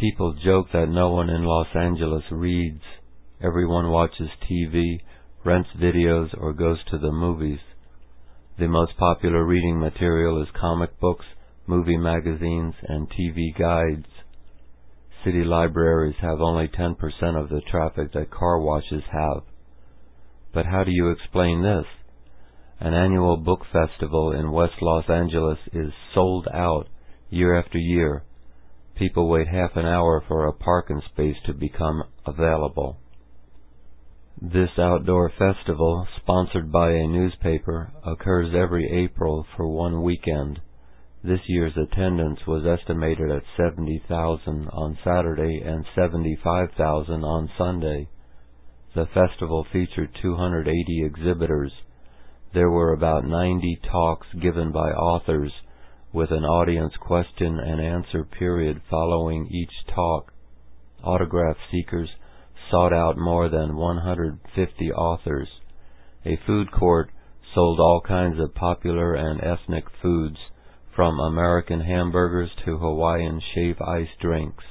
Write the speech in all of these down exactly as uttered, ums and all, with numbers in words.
People joke that no one in Los Angeles reads. Everyone watches T V, rents videos, or goes to the movies. The most popular reading material is comic books, movie magazines, and T V guides. City libraries have only ten percent of the traffic that car washes have. But how do you explain this? An annual book festival in West Los Angeles is sold out year after year. People wait half an hour for a parking space to become available. This outdoor festival, sponsored by a newspaper, occurs every April for one weekend. This year's attendance was estimated at seventy thousand on Saturday and seventy-five thousand on Sunday. The festival featured two hundred eighty exhibitors. There were about ninety talks given by authors, with an audience question and answer period following each talk. Autograph seekers sought out more than one hundred fifty authors. A food court sold all kinds of popular and ethnic foods, from American hamburgers to Hawaiian shave ice drinks.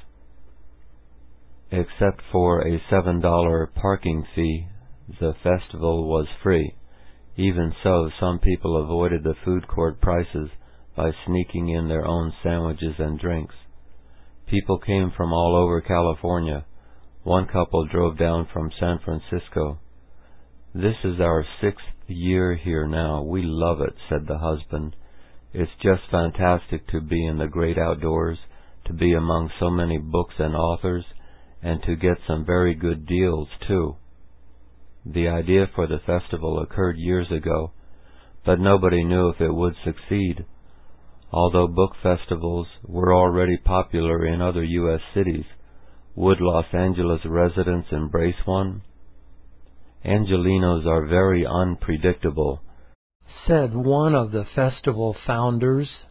Except for a seven dollar parking fee, the festival was free. Even so, some people avoided the food court prices by sneaking in their own sandwiches and drinks. People came from all over California. One couple drove down from San Francisco. "This is our sixth year here now. We love it," said the husband. "It's just fantastic to be in the great outdoors, to be among so many books and authors, and to get some very good deals, too." The idea for the festival occurred years ago, but nobody knew if it would succeed. Although book festivals were already popular in other U S cities, would Los Angeles residents embrace one? "Angelinos are very unpredictable," said one of the festival founders.